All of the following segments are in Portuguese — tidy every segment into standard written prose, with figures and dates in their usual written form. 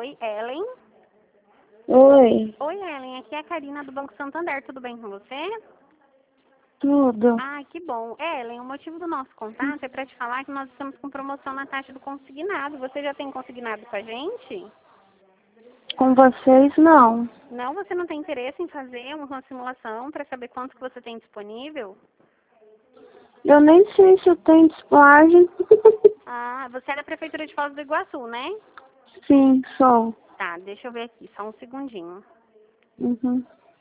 Oi, Ellen. Oi, Oi, Ellen. Aqui é a Karina do Banco Santander. Tudo bem com você? tudo. Ai, que bom. Ellen, o motivo do nosso contato é para te falar que nós estamos com promoção na taxa do consignado. Você já tem consignado com a gente? Com vocês, não. Não, você não tem interesse em fazer uma simulação para saber quanto que você tem disponível? Eu nem sei se eu tenho disponível. Ah, você é da Prefeitura de Foz do Iguaçu, né? Sim, sou. Tá, deixa eu ver aqui, só um segundinho. Uhum.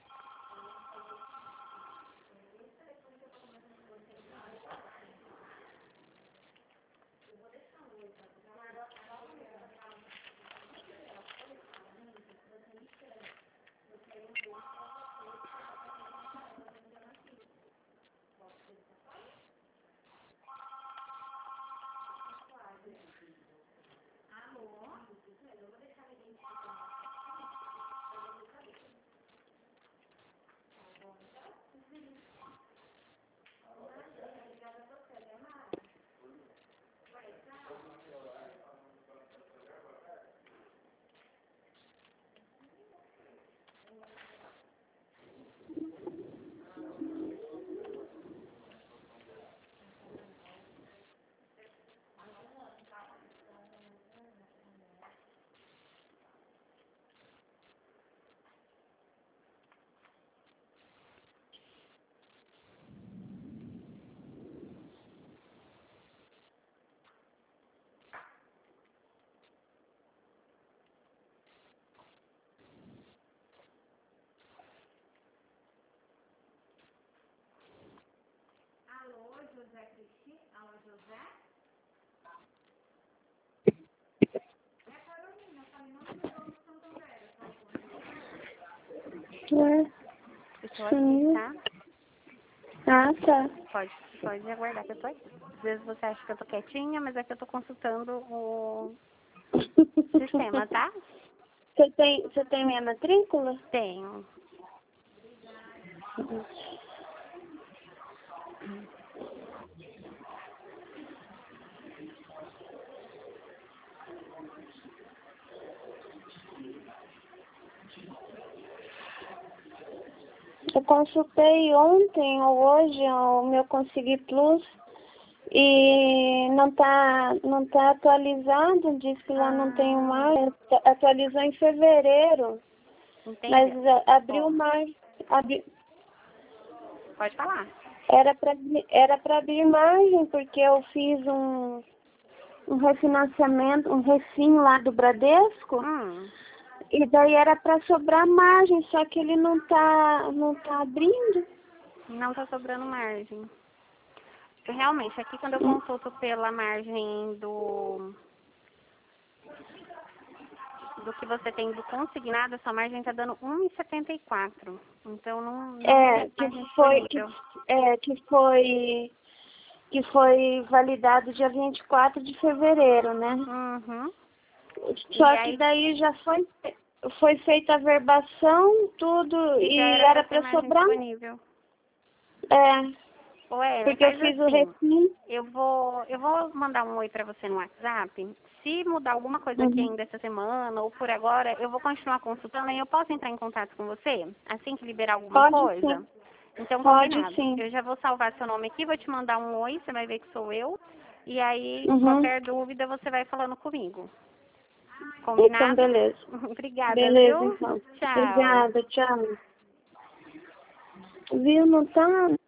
É, Estou aqui, sim. tá? Ah, tá. Pode aguardar que eu tô aqui. Às vezes você acha que eu tô quietinha, mas é que eu tô consultando o sistema, tá? Você tem minha matrícula? Tenho. Eu consultei ontem ou hoje o meu Consegui Plus e não tá atualizado, diz que lá não tem mais. Atualizou em fevereiro, mas Entendi. abriu Ó, mais. pode falar. Era para abrir margem, porque eu fiz um refinanciamento, um refim lá do Bradesco, Hum, e daí era para sobrar margem, só que ele não tá abrindo. não tá sobrando margem. Realmente, aqui quando eu consulto pela margem do que você tem do consignado, a sua margem tá dando 1,74. Então não É, tem que margem foi, que, disponível. é, que foi, que foi validado dia 24 de fevereiro, né? Uhum. E Só que aí, daí já foi feita a verbação, tudo, e já e era para era ter para margem sobrar. disponível. É, Ô, Ellen, porque eu faz fiz o assim. refim. Eu vou mandar um oi pra você no WhatsApp. Se mudar alguma coisa aqui Uhum. ainda essa semana ou por agora, eu vou continuar consultando e eu posso entrar em contato com você assim que liberar alguma Pode sim, coisa? Então, pode combinado. sim. Eu já vou salvar seu nome aqui, vou te mandar um oi, você vai ver que sou eu. E aí, Uhum. qualquer dúvida, você vai falando comigo. Então, Combinado? beleza. Obrigada, Beleza, viu? então. Tchau. Obrigada, tchau. Viu, não tá...